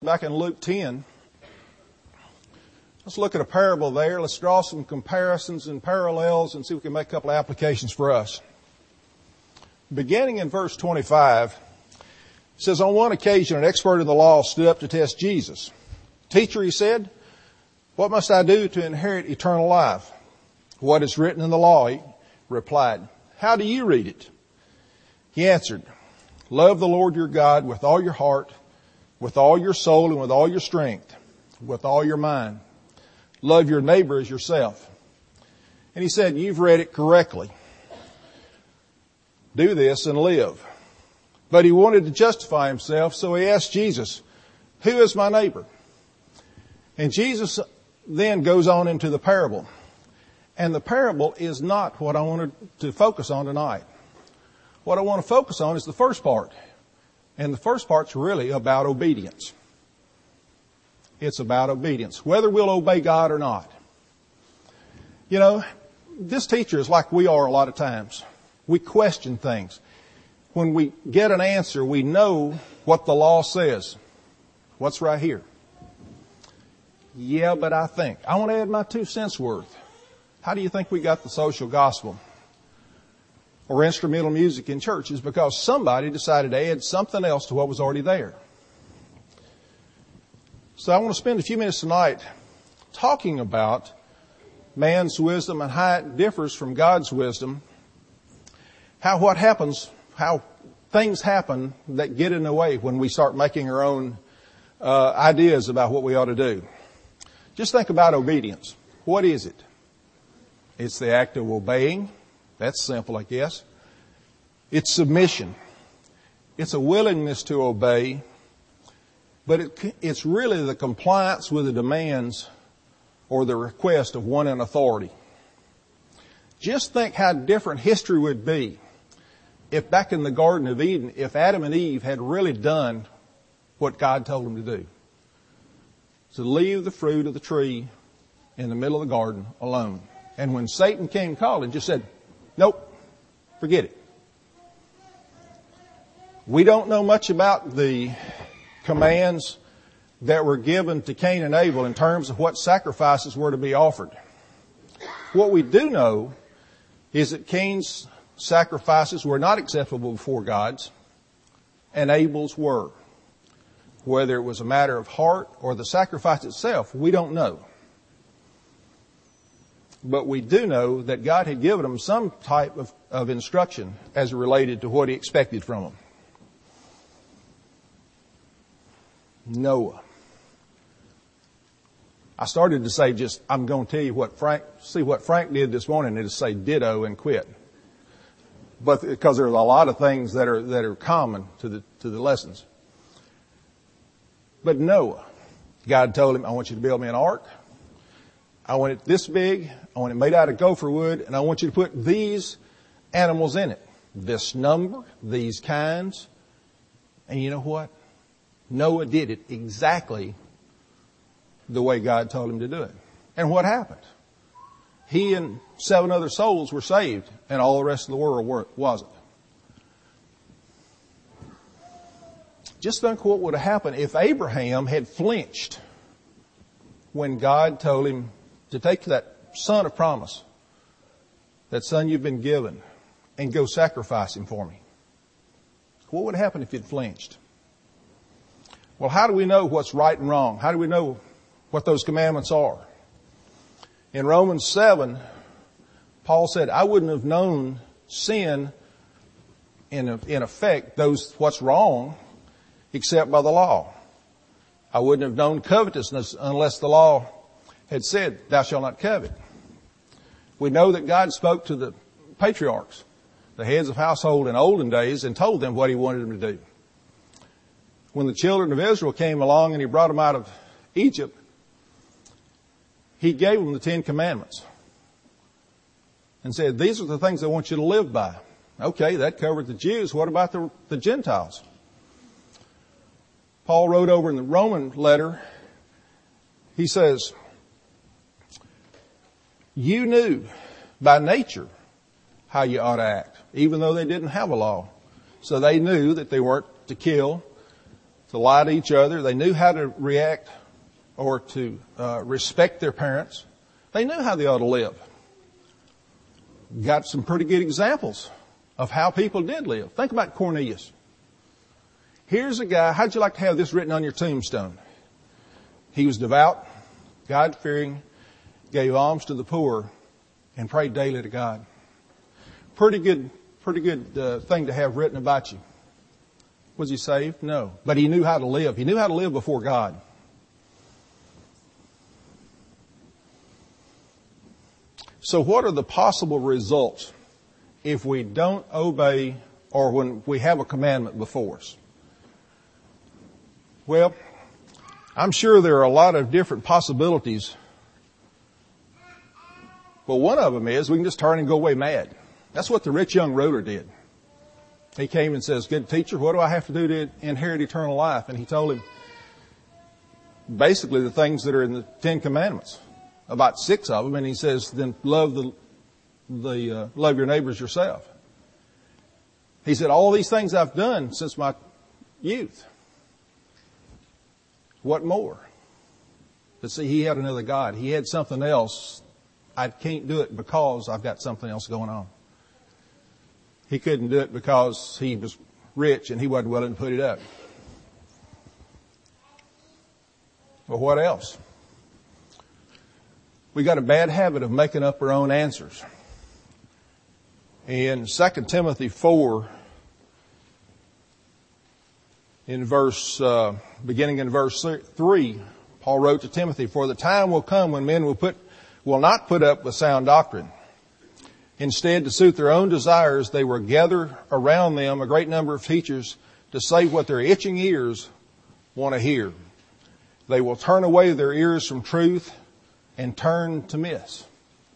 Back in Luke 10, let's look at a parable there. Let's draw some comparisons and parallels and see if we can make a couple of applications for us. Beginning in verse 25, it says, on one occasion, an expert in the law stood up to test Jesus. Teacher, he said, what must I do to inherit eternal life? What is written in the law? He replied. How do you read it? He answered, love the Lord your God with all your heart, with all your soul, and with all your strength, with all your mind. Love your neighbor as yourself. And he said, you've read it correctly. Do this and live. But he wanted to justify himself, so he asked Jesus, who is my neighbor? And Jesus then goes on into the parable. And the parable is not what I wanted to focus on tonight. What I want to focus on is the first part. And the first part's really about obedience. It's about obedience, whether we'll obey God or not. You know, this teacher is like we are a lot of times. We question things. When we get an answer, we know what the law says. What's right here? Yeah, but I think. I want to add my 2 cents worth. How do you think we got the social gospel or instrumental music in church? It's because somebody decided to add something else to what was already there. So I want to spend a few minutes tonight talking about man's wisdom and how it differs from God's wisdom. How things happen that get in the way when we start making our own ideas about what we ought to do. Just think about obedience. What is it? It's the act of obeying. That's simple, I guess. It's submission. It's a willingness to obey, but it's really the compliance with the demands or the request of one in authority. Just think how different history would be if back in the Garden of Eden, if Adam and Eve had really done what God told them to do. To leave the fruit of the tree in the middle of the garden alone. And when Satan came calling, just said, nope, forget it. We don't know much about the commands that were given to Cain and Abel in terms of what sacrifices were to be offered. What we do know is that Cain's sacrifices were not acceptable before God's, and Abel's were. Whether it was a matter of heart or the sacrifice itself, we don't know. But we do know that God had given them some type of instruction as related to what He expected from them. Noah. I started to say I'm going to tell you what Frank did this morning, and to say ditto and quit. But because there's a lot of things that are common to the lessons. But Noah, God told him, I want you to build me an ark. I want it this big. I want it made out of gopher wood. And I want you to put these animals in it. This number, these kinds. And you know what? Noah did it exactly the way God told him to do it. And what happened? He and 7 other souls were saved, and all the rest of the world wasn't. Just think what would have happened if Abraham had flinched when God told him to take that son of promise, that son you've been given, and go sacrifice him for me. What would happen if he'd flinched? Well, how do we know what's right and wrong? How do we know what those commandments are? In Romans 7, Paul said, I wouldn't have known sin in effect, what's wrong, except by the law. I wouldn't have known covetousness unless the law had said, thou shalt not covet. We know that God spoke to the patriarchs, the heads of household in olden days, and told them what He wanted them to do. When the children of Israel came along and He brought them out of Egypt, He gave them the 10 Commandments and said, these are the things I want you to live by. Okay, that covered the Jews. What about the Gentiles? Paul wrote over in the Roman letter, he says, you knew by nature how you ought to act, even though they didn't have a law. So they knew that they weren't to kill, to lie to each other. They knew how to react or to respect their parents. They knew how they ought to live. Got some pretty good examples of how people did live. Think about Cornelius. Here's a guy, how'd you like to have this written on your tombstone? He was devout, God-fearing, gave alms to the poor, and prayed daily to God. Pretty good thing to have written about you. Was he saved? No. But he knew how to live. He knew how to live before God. So what are the possible results if we don't obey or when we have a commandment before us? Well, I'm sure there are a lot of different possibilities. But one of them is we can just turn and go away mad. That's what the rich young ruler did. He came and says, "Good teacher, what do I have to do to inherit eternal life?" And he told him basically the things that are in the Ten Commandments, about 6 of them. And he says, then love your neighbors yourself. He said, all these things I've done since my youth. What more? But see, he had another God. He had something else. I can't do it because I've got something else going on. He couldn't do it because he was rich and he wasn't willing to put it up. Well, what else? We got a bad habit of making up our own answers. In 2 Timothy 4, beginning in verse 3, Paul wrote to Timothy, "For the time will come when men will not put up with sound doctrine. Instead, to suit their own desires, they will gather around them a great number of teachers to say what their itching ears want to hear. They will turn away their ears from truth and turn to myths."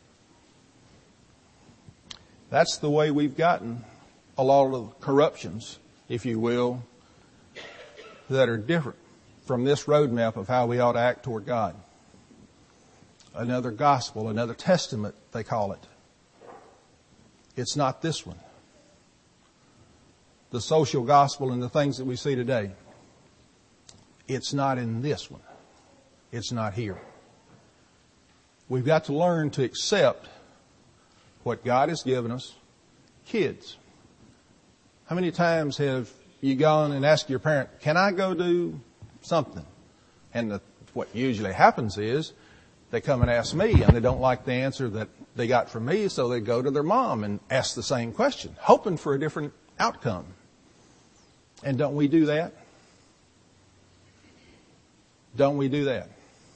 That's the way we've gotten a lot of corruptions, if you will, that are different from this roadmap of how we ought to act toward God. Another gospel, another testament, they call it. It's not this one. The social gospel and the things that we see today. It's not in this one. It's not here. We've got to learn to accept what God has given us. Kids. How many times have you gone and asked your parent, "Can I go do something?" And what usually happens is they come and ask me and they don't like the answer that they got from me, so they go to their mom and ask the same question, hoping for a different outcome. And don't we do that? Don't we do that?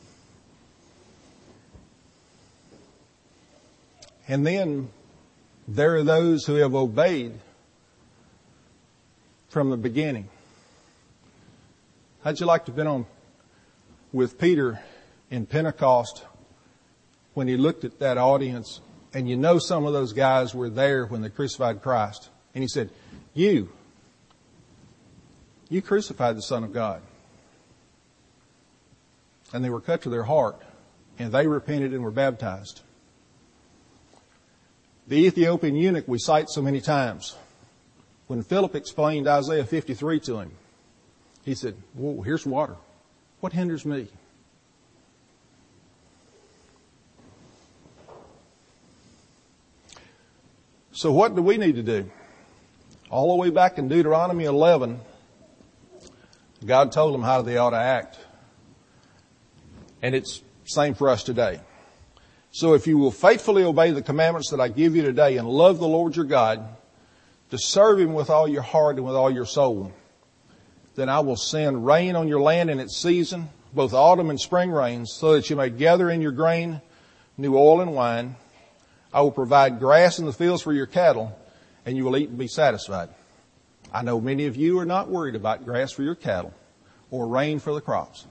And then there are those who have obeyed from the beginning. How'd you like to have been on with Peter in Pentecost when he looked at that audience, and you know some of those guys were there when they crucified Christ, and he said, you crucified the Son of God. And they were cut to their heart, and they repented and were baptized. The Ethiopian eunuch we cite so many times. When Philip explained Isaiah 53 to him, he said, "Whoa, here's water. What hinders me?" So what do we need to do? All the way back in Deuteronomy 11, God told them how they ought to act. And it's the same for us today. So if you will faithfully obey the commandments that I give you today and love the Lord your God, to serve Him with all your heart and with all your soul, then I will send rain on your land in its season, both autumn and spring rains, so that you may gather in your grain, new oil and wine. I will provide grass in the fields for your cattle, and you will eat and be satisfied. I know many of you are not worried about grass for your cattle or rain for the crops.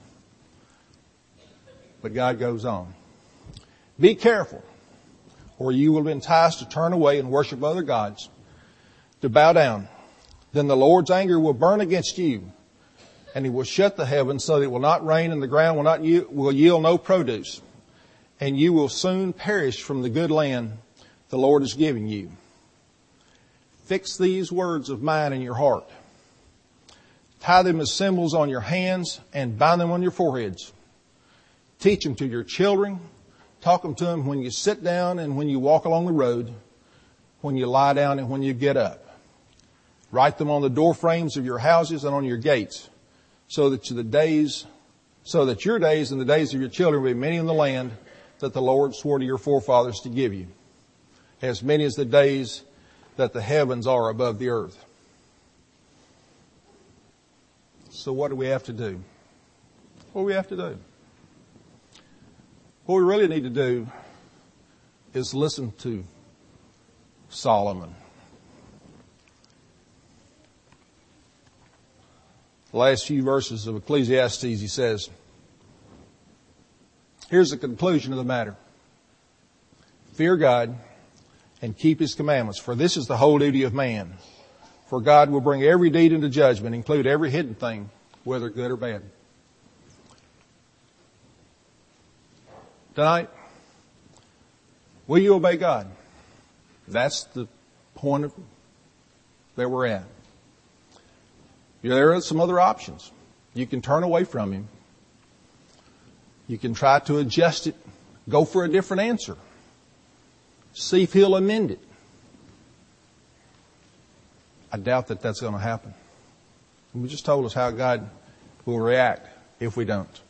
But God goes on. Be careful, or you will be enticed to turn away and worship other gods, to bow down. Then the Lord's anger will burn against you, and He will shut the heavens so that it will not rain, and the ground will yield no produce. And you will soon perish from the good land the Lord is giving you. Fix these words of mine in your heart. Tie them as symbols on your hands and bind them on your foreheads. Teach them to your children. Talk them to them when you sit down and when you walk along the road, when you lie down and when you get up. Write them on the door frames of your houses and on your gates, so that your days and the days of your children will be many in the land that the Lord swore to your forefathers to give you, as many as the days that the heavens are above the earth. So what do we have to do? What do we have to do? What we really need to do is listen to Solomon. The last few verses of Ecclesiastes, he says, here's the conclusion of the matter. Fear God and keep His commandments, for this is the whole duty of man. For God will bring every deed into judgment, include every hidden thing, whether good or bad. Tonight, will you obey God? That's the point that we're at. There are some other options. You can turn away from Him. You can try to adjust it. Go for a different answer. See if He'll amend it. I doubt that that's going to happen. He just told us how God will react if we don't.